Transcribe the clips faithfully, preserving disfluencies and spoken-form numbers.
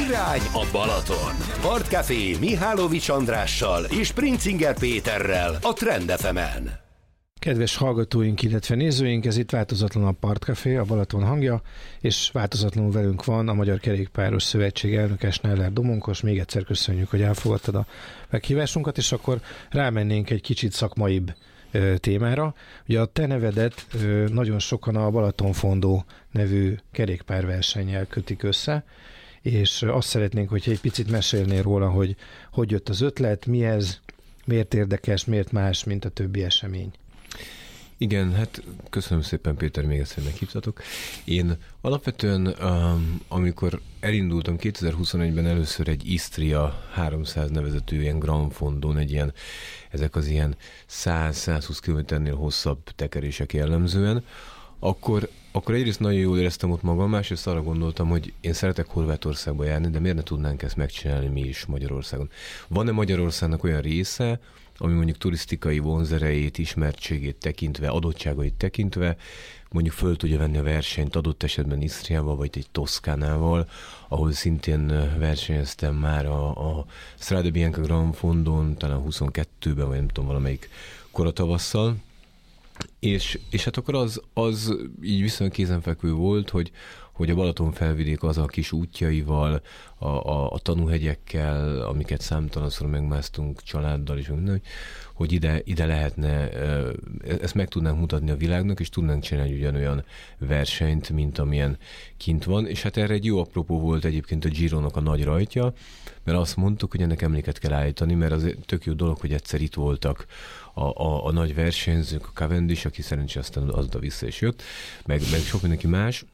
Irány a Balaton. Partcafé Mihálovics Andrással és Princinger Péterrel a Trend ef emen. Kedves hallgatóink, illetve nézőink, ez itt változatlan a Partcafé, a Balaton hangja, és változatlanul velünk van a Magyar Kerékpáros Szövetség elnöke, Schneller Domonkos. Még egyszer köszönjük, hogy elfogadtad a meghívásunkat, és akkor rámennénk egy kicsit szakmaibb ö, témára. Ugye a te nevedet ö, nagyon sokan a Balatonfondó nevű kerékpárversennyel kötik össze, és azt szeretnénk, hogyha egy picit mesélnél róla, hogy hogy jött az ötlet, mi ez, miért érdekes, miért más, mint a többi esemény. Igen, hát köszönöm szépen, Péter, még egyszer meghívtatok. Én alapvetően, um, amikor elindultam kétezer-huszonegyben először egy Istria háromszáz nevezetű ilyen Gran Fondón, egy ilyen, ezek az ilyen száz-százhúsz kilométernél hosszabb tekerések jellemzően, akkor, akkor egyrészt nagyon jól éreztem ott magam, másrészt arra gondoltam, hogy én szeretek Horvátországba járni, de miért ne tudnánk ezt megcsinálni mi is Magyarországon? Van-e Magyarországnak olyan része, ami mondjuk turisztikai vonzerejét, ismertségét tekintve, adottságait tekintve, mondjuk föl tudja venni a versenyt adott esetben Isztriával, vagy egy Toszkánával, ahol szintén versenyeztem már a, a Strade Bianche Gran Fondón, talán huszonkettőben, vagy nem tudom, valamelyik koratavasszal. És, és hát akkor az, az így viszonylag kézenfekvő volt, hogy, hogy a Balaton felvidék az a kis útjaival, a, a, a tanúhegyekkel, amiket számtalanszor megmásztunk családdal, és minden, hogy ide, ide lehetne, ezt meg tudnánk mutatni a világnak, és tudnánk csinálni ugyanolyan versenyt, mint amilyen kint van. És hát erre egy jó apropó volt egyébként a Gironak a nagy rajtja, mert azt mondtuk, hogy ennek emléket kell állítani, mert az tök jó dolog, hogy egyszer itt voltak a, a, a nagy versenyzők, a Cavendish, aki szerencsére aztán azóta vissza is jött, meg, meg sok mindenki más,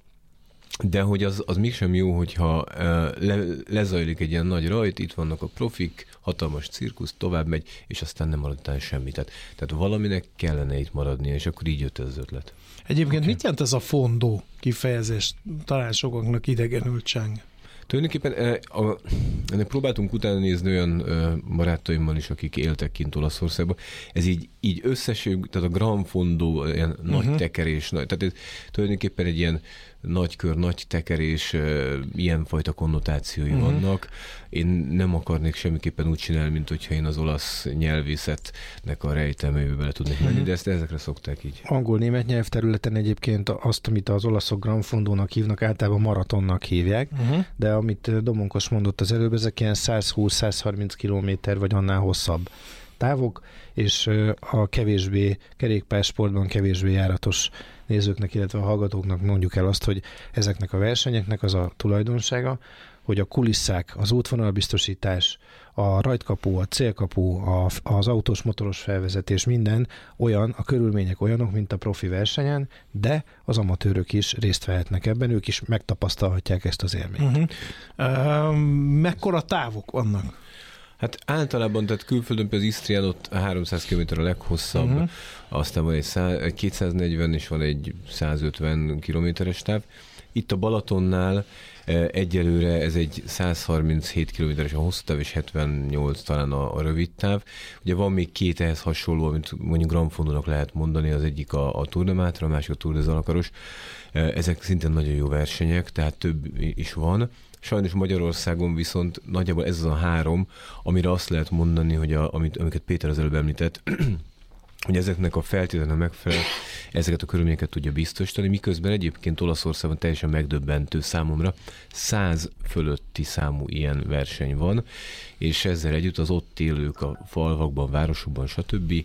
de hogy az, az mégsem jó, hogyha le, lezajlik egy ilyen nagy rajt, itt vannak a profik, hatalmas cirkusz, tovább megy, és aztán nem marad utána semmit. Tehát, tehát valaminek kellene itt maradnia, és akkor így jött ez az ötlet. Egyébként okay. Mit jelent ez a fondó kifejezés? Talán sokaknak idegenül cseng. Tulajdonképpen a, ennek próbáltunk utána nézni olyan barátaimmal is, akik éltek kint Olaszországban. Ez így, így összeség, tehát a Gran Fondó, ilyen uh-huh. nagy tekerés, nagy, tehát ez tulajdonképpen egy ilyen nagy kör, nagy tekerés, ilyenfajta konnotációi uh-huh. vannak. Én nem akarnék semmiképpen úgy csinálni, mint hogyha én az olasz nyelvészetnek a rejtelmébe bele tudnék menni, uh-huh. de ezt ezekre szokták így. Angol-német nyelvterületen egyébként azt, amit az olaszok Gran Fondónak hívnak, általában maratonnak hívják, uh-huh. de amit Domonkos mondott az előbb, ezek ilyen százhúsz-százharminc kilométer vagy annál hosszabb távok, és a kevésbé kerékpársportban kevésbé járatos nézőknek, illetve a hallgatóknak mondjuk el azt, hogy ezeknek a versenyeknek az a tulajdonsága, hogy a kulisszák, az útvonalbiztosítás, a rajtkapu, a célkapu, a, az autós motoros felvezetés, minden olyan, a körülmények olyanok, mint a profi versenyen, de az amatőrök is részt vehetnek ebben, ők is megtapasztalhatják ezt az élményt. Uh-huh. Uh, mekkora távok vannak? Hát általában, tehát külföldön például Isztrián ott háromszáz kilométer a leghosszabb, uh-huh. aztán van egy, száz, egy kétszáznegyven és van egy százötven kilométeres táv. Itt a Balatonnál egyelőre ez egy százharminchét kilométeres a hosszú táv, és hetvennyolc talán a, a rövid táv. Ugye van még két ehhez hasonló, amit mondjuk Gran Fondónak lehet mondani, az egyik a, a Tour de Matra, a másik a Tour de Zalakaros. Ezek szintén nagyon jó versenyek, tehát több is van. Sajnos Magyarországon viszont nagyjából ez az a három, amire azt lehet mondani, hogy a, amit, amiket Péter az előbb említett, hogy ezeknek a feltétlenül megfelel, ezeket a körülményeket tudja biztosítani, miközben egyébként Olaszországban teljesen megdöbbentő számomra száz fölötti számú ilyen verseny van, és ezzel együtt az ott élők a falvakban, városokban, stb.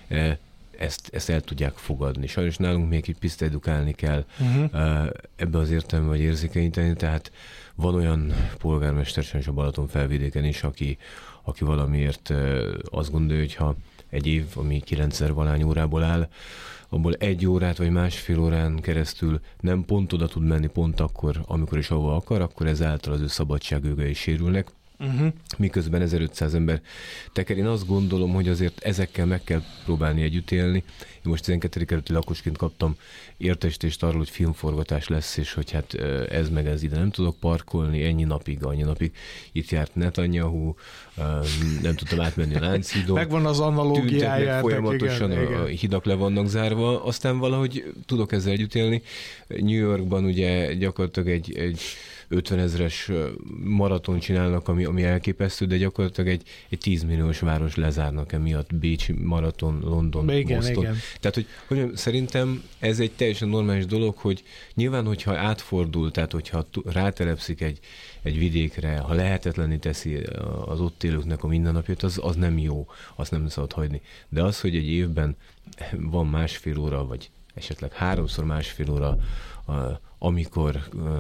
Ezt, ezt el tudják fogadni. Sajnos nálunk még egy picit edukálni kell uh-huh. ebbe az értelemben, vagy érzékenyíteni, tehát van olyan polgármester sajnos a Balaton felvidéken is, aki, aki valamiért azt gondolja, hogy ha egy év, ami kilencezer valány órából áll, abból egy órát vagy másfél órán keresztül nem pont oda tud menni pont akkor, amikor is ahova akar, akkor ezáltal az ő szabadságjogai sérülnek. Uh-huh. Miközben ezerötszáz ember teker. Én azt gondolom, hogy azért ezekkel meg kell próbálni együtt élni. Én most tizenkettedik kerületi lakosként kaptam értesítést arról, hogy filmforgatás lesz, és hogy hát ez meg ez ide nem tudok parkolni, ennyi napig, annyi napig. Itt járt Netanyahu, nem tudtam átmenni a Lánchídon. Megvan az analógiája. Folyamatosan igen, a igen. hidak le vannak zárva, aztán valahogy tudok ezzel együtt élni. New Yorkban ugye gyakorlatilag egy, egy ötvenezres maraton csinálnak, ami, ami elképesztő, de gyakorlatilag egy, egy tízmilliós város lezárnak emiatt, Bécsi maraton, London, igen, Boston. igen. Tehát, hogy, hogy szerintem ez egy teljesen normális dolog, hogy nyilván, hogyha átfordul, tehát hogyha rátelepszik egy, egy vidékre, ha lehetetlenné teszi az ott élőknek a mindennapját, az, az nem jó, azt nem szabad hagyni. De az, hogy egy évben van másfél óra, vagy esetleg háromszor másfél óra, amikor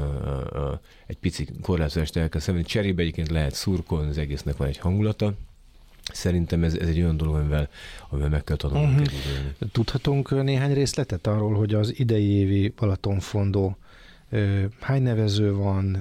egy pici korlátozást el kell szemlélni, cserébe egyébként lehet szurkolni, az egésznek van egy hangulata. Szerintem ez, ez egy olyan dolog, amivel, amivel meg kell tanulni. Uh-huh. Tudhatunk néhány részletet arról, hogy az idei évi Balatonfondó hány nevező van,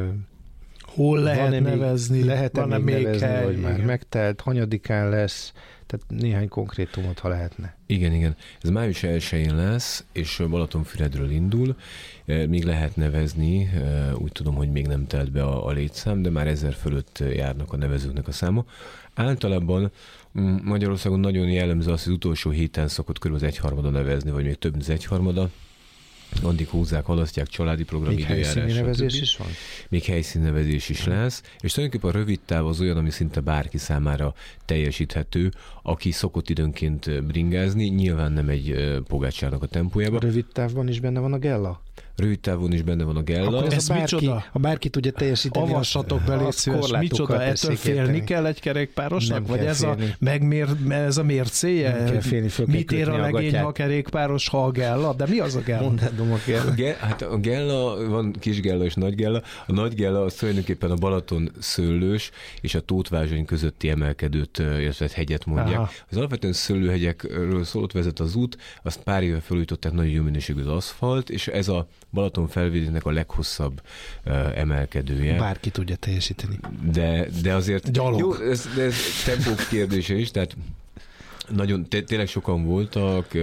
hol lehet van nevezni, lehet-e még, még nevezni, hely, vagy igen. már megtelt, hanyadikán lesz, tehát néhány konkrétumot, ha lehetne. Igen, igen. Ez május elsején lesz, és Balatonfüredről indul. Még lehet nevezni, úgy tudom, hogy még nem telt be a, a létszám, de már ezer fölött járnak a nevezőknek a száma. Általában Magyarországon nagyon jellemző az, hogy az utolsó héten szokott körülbelül az egyharmada nevezni, vagy még több mint az egyharmada. Addig húzzák, halasztják, családi program, még időjárás. Még helyszíni nevezés is van? Még helyszíni nevezés is lesz, és tulajdonképpen a rövid táv az olyan, ami szinte bárki számára teljesíthető, aki szokott időnként bringázni, nyilván nem egy Pogácsának a tempójában. A rövid távban is benne van a Gella? Rövid távon is benne van a Gella. Akkor ez, ez a bárki, micsoda? ha bárki tudja teljesíteni, avassatok be, légy szíves, micsoda, ettől félni kell egy kerékpárosnak? Vagy ez a, megmér, ez a mércéje? Nem kell félni, föl Mit ér a legény, ha a kerékpáros, ha a Gella? De mi az a Gella? Mondom, a Gella. Ge, hát a Gella, van kis Gella és nagy Gella. A nagy Gella az tulajdonképpen a Balaton Szőlős és a Tótvázsony közötti emelkedőt, illetve hegyet mondják. Aha. Az alapvetően szőlőhegyekről szólt vezet az út, azt pár éve felújították, nagyon jó minőségű az aszfalt, és ez a Balaton felvidéknek a leghosszabb uh, emelkedője. Bárki tudja teljesíteni. De, de azért... Gyalog. Jó, ez, de ez tempó kérdése is, tehát nagyon, tényleg sokan voltak, uh,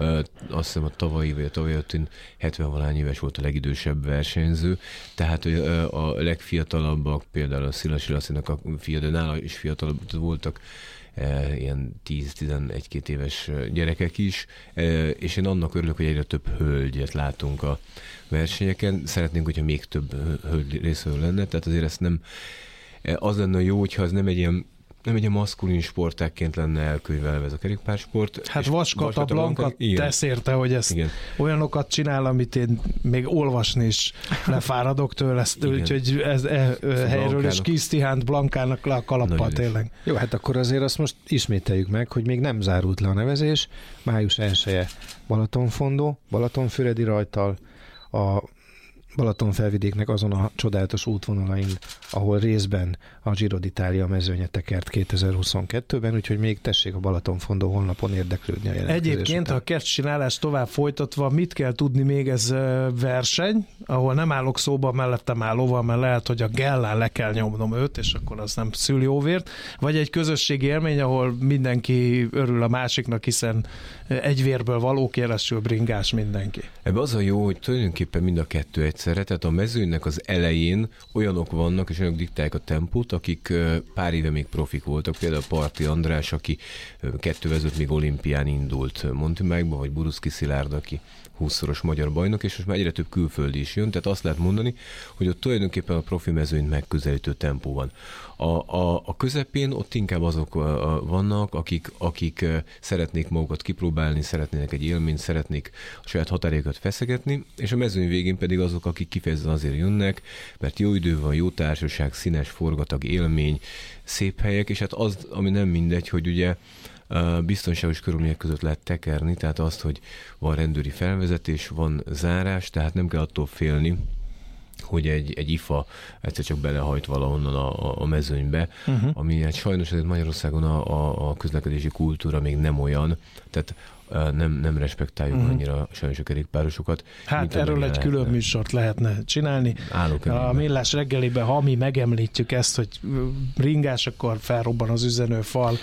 azt hiszem a tavalyi vagy a tavalyi ötén hetven-valány éves volt a legidősebb versenyző, tehát uh, a legfiatalabbak, például a Szilasi Lacinak a fia, de nála is fiatalabb voltak, Uh, ilyen tíz-tizenegy-két éves gyerekek is, uh, és én annak örülök, hogy egyre több hölgyet látunk a versenyeken. Szeretnénk, hogyha még több hölgy részről lenne, tehát azért ezt nem, az lenne jó, hogyha ez nem egy ilyen nem egy maszkulin sportákként lenne elkönyvelve ez a kerékpársport. Hát Vaskata Blanka tesz érte, hogy ezt igen. olyanokat csinál, amit én még olvasni is lefáradok tőle, úgyhogy ez e, helyről is Kisztihánt Blankának le a kalappal tényleg. Jó, hát akkor azért azt most ismételjük meg, hogy még nem zárult le a nevezés. május elseje Balatonfondó, Balatonfüredi rajttal, a Balatonfelvidéknek azon a csodálatos útvonalain, ahol részben a Giro d'Italia mezőnye tekert kétezer-huszonkettőben, úgyhogy még tessék a Balatonfondó honlapon érdeklődni a jelentkezés Egyébként után. a kertcsinálás tovább folytatva, mit kell tudni még, ez verseny, ahol nem állok szóba, mellettem állóval, mert lehet, hogy a Gellán le kell nyomnom őt, és akkor az nem szül jóvért, vagy egy közösségi élmény, ahol mindenki örül a másiknak, hiszen egy vérből való, keresztül bringás mindenki. Ebben az a jó, hogy tulajdonképpen mind a kettő egyszerre, tehát a mezőnynek az elején olyanok vannak, és olyanok diktálják a tempót, akik pár éve még profik voltak, például Parti András, aki kettővezőt még olimpián indult Mountainbike-ba, vagy Buruszki Szilárd, aki húszszoros magyar bajnok, és most már egyre több külföldi is jön, tehát azt lehet mondani, hogy ott tulajdonképpen a profi mezőnyt megközelítő tempó van. A, a, a közepén ott inkább azok vannak, akik, akik szeretnék magukat kipróbálni, szeretnének egy élményt, szeretnék a saját határékat feszegetni, és a mezőny végén pedig azok, akik kifejezetten azért jönnek, mert jó idő van, jó társaság, színes, forgatag, élmény, szép helyek, és hát az, ami nem mindegy, hogy ugye biztonságos körülmények között lehet tekerni, tehát azt, hogy van rendőri felvezetés, van zárás, tehát nem kell attól félni, hogy egy, egy ifa egyszer csak belehajt valahonnan a, a mezőnybe, uh-huh. ami hát sajnos azért Magyarországon a, a, a közlekedési kultúra még nem olyan, tehát nem, nem respektáljuk uh-huh. annyira sajnos a kerékpárosokat. Hát erről egy külön műsort lehetne csinálni. A Millás reggeliben, ha mi megemlítjük ezt, hogy ringás, akkor felrobban az üzenőfal,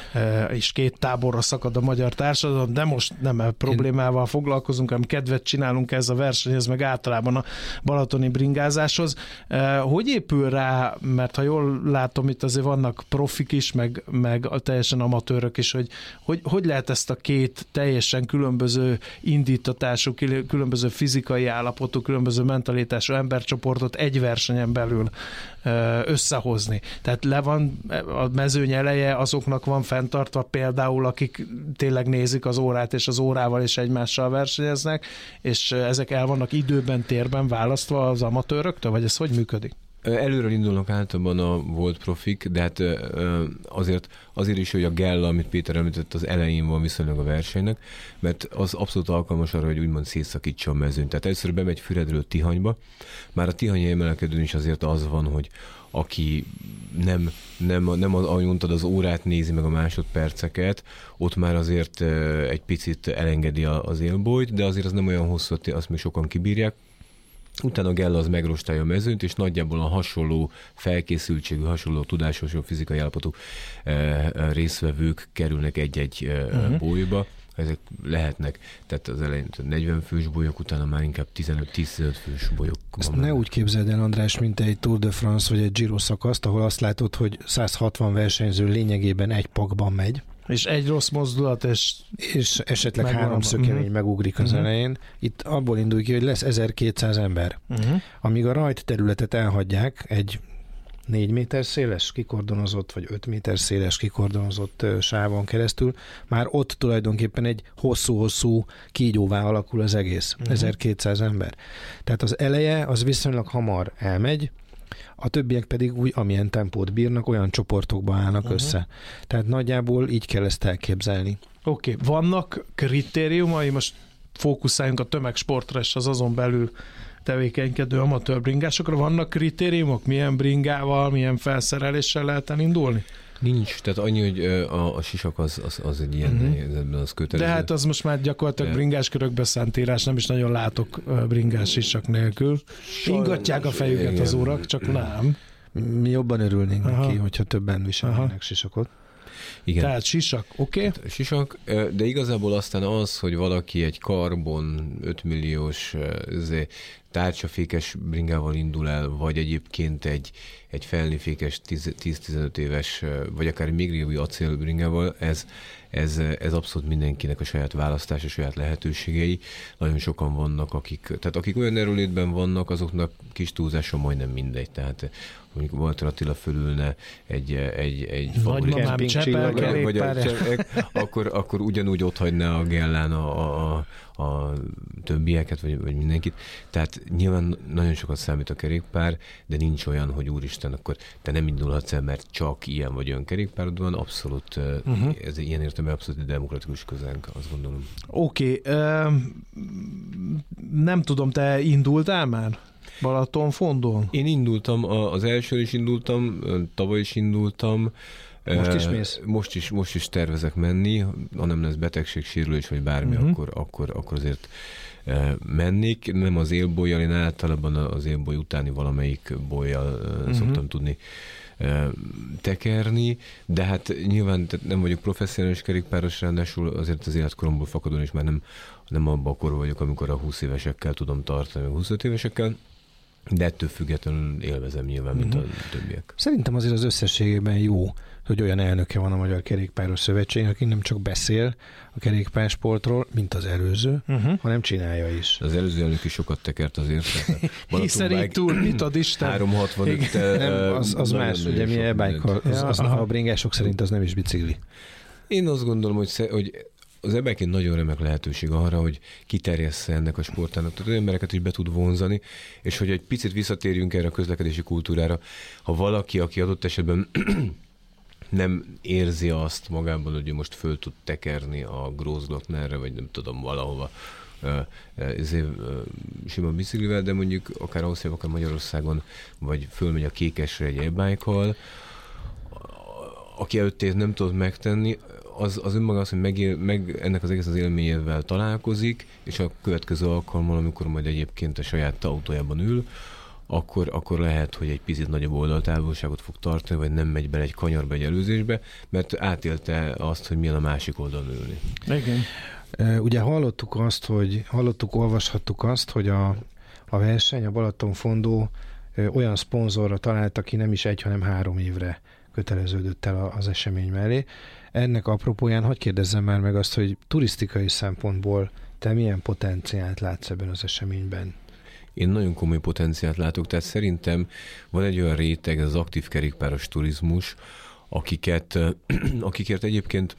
és két táborra szakad a magyar társadalom, de most nem a problémával foglalkozunk, hanem kedvet csinálunk ez a versenyhez, meg általában a balatoni bringázáshoz. Hogy épül rá, mert ha jól látom, itt azért vannak profik is, meg, meg teljesen amatőrök is, hogy, hogy hogy lehet ezt a két teljesen különböző indítatású, különböző fizikai állapotú, különböző mentalitású embercsoportot egy versenyen belül összehozni. Tehát le van a mezőny eleje, azoknak van fenntartva például, akik tényleg nézik az órát, és az órával is egymással versenyeznek, és ezek el vannak időben, térben választva az amatőröktől, vagy ez hogy működik? Előről indulnak általában a volt profik, de hát azért, azért is, hogy a gella, amit Péter említett, az elején van viszonylag a versenynek, mert az abszolút alkalmas arra, hogy úgymond szétszakítsa a mezőnyt. Tehát először bemegy Füredről Tihanyba, már a tihanyi emelkedőn is azért az van, hogy aki nem, nem, nem ahogy mondtad, az órát nézi meg a másodperceket, ott már azért egy picit elengedi az élbolyt, de azért az nem olyan hosszú, azt még sokan kibírják. Utána a gella az megrostálja a mezőnyt, és nagyjából a hasonló felkészültségű, hasonló tudásos, hasonló fizikai állapotú résztvevők kerülnek egy-egy uh-huh. bolyba. Ezek lehetnek, tehát az elején negyven fős bolyok, utána már inkább tizenöt-tizenöt fős bolyok. Ezt ne úgy képzeld el, András, mint egy Tour de France vagy egy Giro szakaszt, ahol azt látod, hogy száz hatvan versenyző lényegében egy pakban megy. És egy rossz mozdulat, és... És esetleg három szökemény uh-huh. megugrik az uh-huh. elején. Itt abból indul ki, hogy lesz ezerkétszáz ember. Uh-huh. Amíg a rajt területet elhagyják egy négy méter széles kikordonozott, vagy öt méter széles kikordonozott sávon keresztül, már ott tulajdonképpen egy hosszú-hosszú kígyóvá alakul az egész. Uh-huh. ezerkétszáz ember. Tehát az eleje az viszonylag hamar elmegy, a többiek pedig úgy, amilyen tempót bírnak, olyan csoportokba állnak uh-huh. össze. Tehát nagyjából így kell ezt elképzelni. Oké, okay. Vannak kritériumai, most fókuszáljunk a tömegsportra és az azon belül tevékenykedő amatőr bringásokra. Vannak kritériumok? Milyen bringával, milyen felszereléssel lehet elindulni? Nincs, tehát annyi, hogy a, a sisak az, az, az egy ilyen uh-huh. helyzetben, az kötelező. De hát az most már gyakorlatilag bringás körökbe szánt írás, nem is nagyon látok bringás sisak nélkül. Ingatják a fejüket igen. az urak, csak nem. Mi jobban örülnénk Aha. neki, hogyha többen viselnének sisakot. Igen. Tehát sisak, oké? Okay. Sisak, de igazából aztán az, hogy valaki egy karbon öt milliós tárcsafékes bringával indul el, vagy egyébként egy, egy felnifékes tíz-tizenöt éves, vagy akár még régi acélbringával, ez, ez, ez abszolút mindenkinek a saját választás, a saját lehetőségei. Nagyon sokan vannak, akik, tehát akik olyan erőlétben vannak, azoknak kis túlzása majdnem mindegy. Tehát mondjuk Walter Attila fölülne egy, egy, egy nagymamám Csepel, vagy a, akkor, akkor ugyanúgy ott hagyná a gellán a, a, a többieket, vagy, vagy mindenkit. Tehát nyilván nagyon sokat számít a kerékpár, de nincs olyan, hogy úristen, akkor te nem indulhatsz el, mert csak ilyen vagy olyan kerékpárod van, abszolút, uh-huh. ez ilyen értelemben abszolút demokratikus közánk, azt gondolom. Oké, okay, uh, nem tudom, te indultál már? Balatonfondon? Én indultam, az elsőn is indultam, tavaly is indultam. Most is mész? Most is, most is tervezek menni, ha nem lesz betegség, sérülés, vagy bármi, uh-huh. akkor, akkor, akkor azért mennék. Nem az élbollyal, én általában az élboly utáni valamelyik bollyal uh-huh. szoktam tudni tekerni, de hát nyilván nem vagyok professzionális kerékpáros, ráadásul azért az életkoromból fakadóan is már nem, nem abban a korban vagyok, amikor a húsz évesekkel tudom tartani, meg huszonöt évesekkel, de ettől függetlenül élvezem nyilván, mint a többiek. Szerintem azért az összességében jó, hogy olyan elnöke van a Magyar Kerékpáros Szövetségnek, aki nem csak beszél a kerékpársportról, mint az előző, uh-huh. hanem csinálja is. Az előző elnök is sokat tekert azért. Hiszen így túl, mit ad Isten? háromszázhatvanöt Nem, az, az más, ugye mi e-bike, az, az, a bringások szerint az nem is bicikli. Én azt gondolom, hogy, hogy az e-bike egy nagyon remek lehetőség arra, hogy kiterjessze ennek a sportának, tehát olyan embereket is be tud vonzani, és hogy egy picit visszatérjünk erre a közlekedési kultúrára, ha valaki, aki adott esetben nem érzi azt magában, hogy most föl tud tekerni a Grossglocknerre, vagy nem tudom, valahova ezért sima biciklivel, de mondjuk akár Ausztriában, akár Magyarországon, vagy fölmegy a Kékesre egy e-bike-kal, aki előtt nem tud megtenni, az, az önmaga az, hogy megél, meg ennek az egész az élményével találkozik, és a következő alkalommal, amikor majd egyébként a saját autójában ül, akkor, akkor lehet, hogy egy picit nagyobb oldaltávolságot fog tartani, vagy nem megy bele egy kanyarba, egy előzésbe, mert átélte azt, hogy milyen a másik oldalon ülni. Igen. Ugye hallottuk azt, hogy hallottuk, olvashattuk azt, hogy a, a verseny, a Balatonfondó olyan szponzorra talált, aki nem is egy, hanem három évre köteleződött el az esemény mellé. Ennek apropóján hadd kérdezzem már meg azt, hogy turisztikai szempontból te milyen potenciált látsz ebben az eseményben? Én nagyon komoly potenciált látok, tehát szerintem van egy olyan réteg, ez az aktív kerékpáros turizmus, akiket, akikért egyébként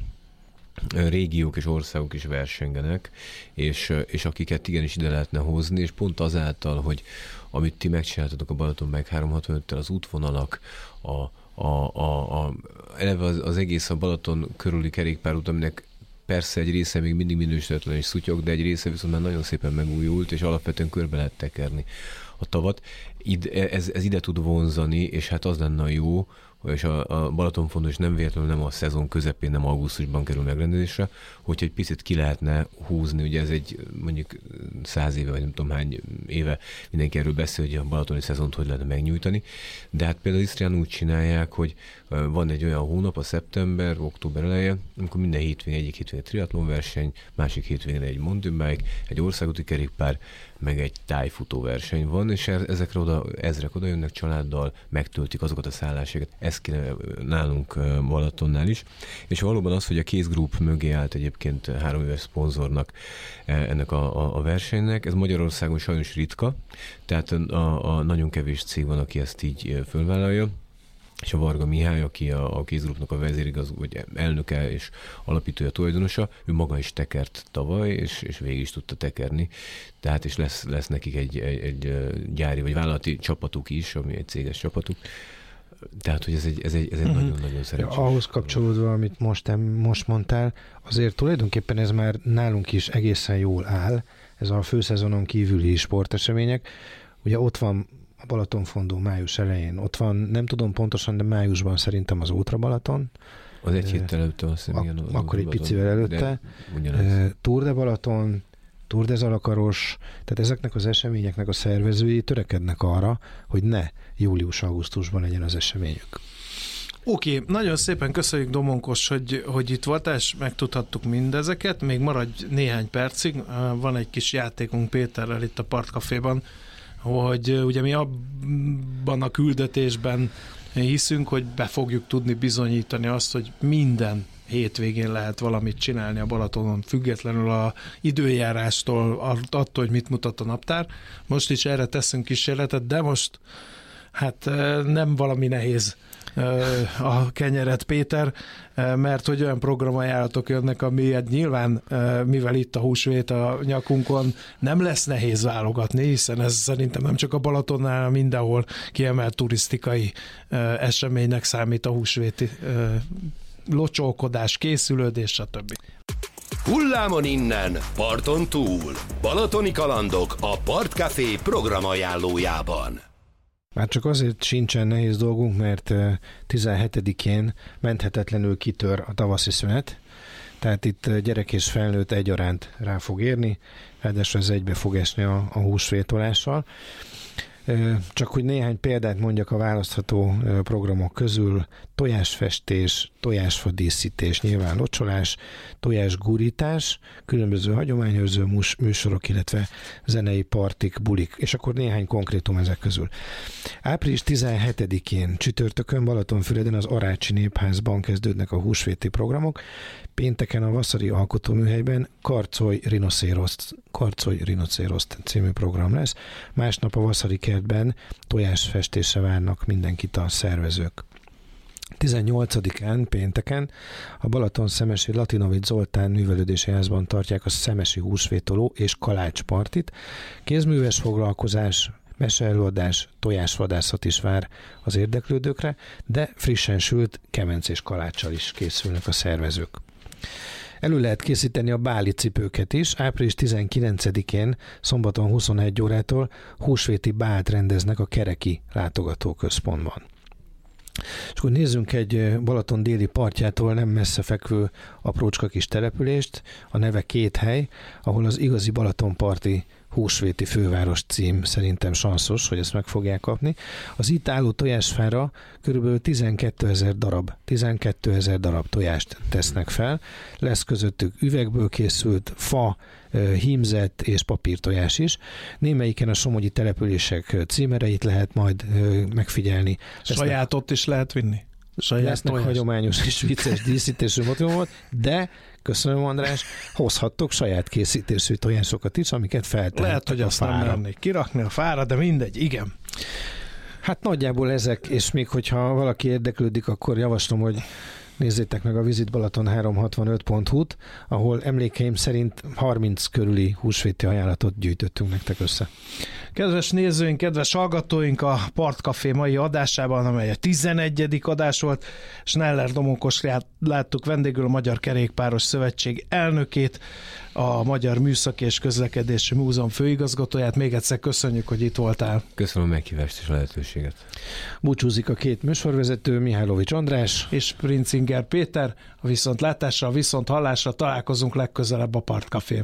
régiók és országok is versengenek, és, és akiket igenis ide lehetne hozni, és pont azáltal, hogy amit ti megcsináltatok a Balaton Bike háromszázhatvanöttel, az útvonalak, a, a, a, a, eleve az, az egész a Balaton körüli kerékpárút, aminek persze egy része még mindig minősítetlen és szutyog, de egy része viszont már nagyon szépen megújult, és alapvetően körbe lehet tekerni a tavat. Ide, ez, ez ide tud vonzani, és hát az lenne a jó, és a, a Balatonfondó is nem véletlenül nem a szezon közepén, nem augusztusban kerül megrendezésre, hogyha egy picit ki lehetne húzni, ugye ez egy mondjuk száz éve, vagy nem tudom hány éve mindenki erről beszél, hogy a balatoni szezont hogy lehetne megnyújtani, de hát például Isztrián úgy csinálják, hogy van egy olyan hónap, a szeptember, október eleje, amikor minden hétvégén egyik hétvégén triatlonverseny, másik hétvégén egy mountain bike, egy országúti kerékpár, meg egy tájfutó verseny van, és ezekre oda, ezrek oda jönnek családdal, megtöltik azokat a szállásokat. Ez kéne nálunk Balatonnál is. És valóban az, hogy a Case Group mögé állt egyébként három éves szponzornak ennek a, a, a versenynek, ez Magyarországon sajnos ritka, tehát a, a nagyon kevés cég van, aki ezt így fölvállalja, és a Varga Mihály, aki a, a Case Groupnak a vezérigazgató, vagy elnöke és alapítója, tulajdonosa, ő maga is tekert tavaly, és, és végig is tudta tekerni. Tehát és lesz, lesz nekik egy, egy, egy gyári vagy vállalati csapatuk is, ami egy céges csapatuk. Tehát, hogy ez egy, ez egy, ez egy uh-huh. nagyon-nagyon szerencsés. Ahhoz kapcsolódva, amit most, most mondtál, azért tulajdonképpen ez már nálunk is egészen jól áll, ez a főszezonon kívüli sportesemények. Ugye ott van a Balatonfondó május elején, ott van, nem tudom pontosan, de májusban szerintem az Ótra Balaton. Az egy héttel előtte, azt hiszem, igen. Ak- akkor egy picivel előtte. Tour de Balaton, Tour de Zalakaros, tehát ezeknek az eseményeknek a szervezői törekednek arra, hogy ne július-augusztusban legyen az eseményük. Oké, okay, nagyon szépen köszönjük, Domonkos, hogy, hogy itt voltál, és megtudhattuk mindezeket. Még maradj néhány percig. Van egy kis játékunk Péterrel itt a Partcaféban, hogy ugye mi abban a küldetésben hiszünk, hogy be fogjuk tudni bizonyítani azt, hogy minden hétvégén lehet valamit csinálni a Balatonon, függetlenül a időjárástól, attól, hogy mit mutat a naptár. Most is erre teszünk kísérletet, de most hát nem valami nehéz a kenyeret, Péter, mert hogy olyan programajánlatok jönnek, amilyet nyilván, mivel itt a húsvét a nyakunkon, nem lesz nehéz válogatni, hiszen ez szerintem nem csak a Balatonnál, mindenhol kiemelt turisztikai eseménynek számít a húsvéti locsókodás, készülődés, stb. Hullámon innen, parton túl. Balatoni kalandok a Partcafé programajánlójában. Már csak azért sincsen nehéz dolgunk, mert tizenhetedikén menthetetlenül kitör a tavaszi szünet, tehát itt gyerek és felnőtt egyaránt rá fog érni, ráadásul ez egybe fog esni a, a húsvétolással. Csak hogy néhány példát mondjak a választható programok közül: tojásfestés, tojásfadíszítés, nyilván locsolás, tojásgurítás, különböző hagyományőrző műsorok, illetve zenei partik, bulik, és akkor néhány konkrétum ezek közül. április tizenhetedikén csütörtökön Balatonfüreden az Arácsi Népházban kezdődnek a húsvéti programok, pénteken a Vaszari Alkotóműhelyben Karcolj Rinocéroszt, Karcolj Rinocéroszt című program lesz, másnap a Vaszari kertben tojásfestésre várnak mindenkit a szervezők. tizennyolcadikán pénteken a Balaton-Szemesi Latinovics Zoltán művelődési házban tartják a szemesi húsvétoló és kalácspartit. Kézműves foglalkozás, meseelőadás, tojásvadászat is vár az érdeklődőkre, de frissen sült kemencés kaláccsal is készülnek a szervezők. Elő lehet készíteni a báli cipőket is. április tizenkilencedikén szombaton huszonegy órától húsvéti bált rendeznek a Kereki látogatóközpontban. És akkor nézzünk egy Balaton déli partjától nem messze fekvő aprócska kis települést, a neve Két Hely, ahol az igazi balatonparti húsvéti főváros cím szerintem sanszos, hogy ezt meg fogják kapni. Az itt álló tojásfára körülbelül tizenkétezer darab, tizenkétezer darab tojást tesznek fel. Lesz közöttük üvegből készült fa, hímzett és papírtojás is. Némelyiken a somogyi települések címereit lehet majd megfigyelni. Saját ott is lehet vinni? Saját lesznek tojás. Hagyományos és vicces díszítésű motivumot, de köszönöm, András, hozhattok saját készítésű tojásokat is, amiket feltehettek Lehet, hogy a azt nem fára. mernék kirakni a fára, de mindegy, igen. Hát nagyjából ezek, és még hogyha valaki érdeklődik, akkor javaslom, hogy nézzétek meg a Visit Balaton háromszázhatvanöt pont hu-t, ahol emlékeim szerint harminc körüli húsvéti ajánlatot gyűjtöttünk nektek össze. Kedves nézőink, kedves hallgatóink, a Partcafé mai adásában, amely a tizenegyedik adás volt, Schneller Domonkos láttuk vendégül, a Magyar Kerékpáros Szövetség elnökét, a Magyar Műszaki és Közlekedési Múzeum főigazgatóját. Még egyszer köszönjük, hogy itt voltál. Köszönöm a meghívást és a lehetőséget. Búcsúzik a két műsorvezető, Mihálovics András és Princinger Péter. A viszontlátásra, a viszonthallásra találkozunk legközelebb a Partcafén.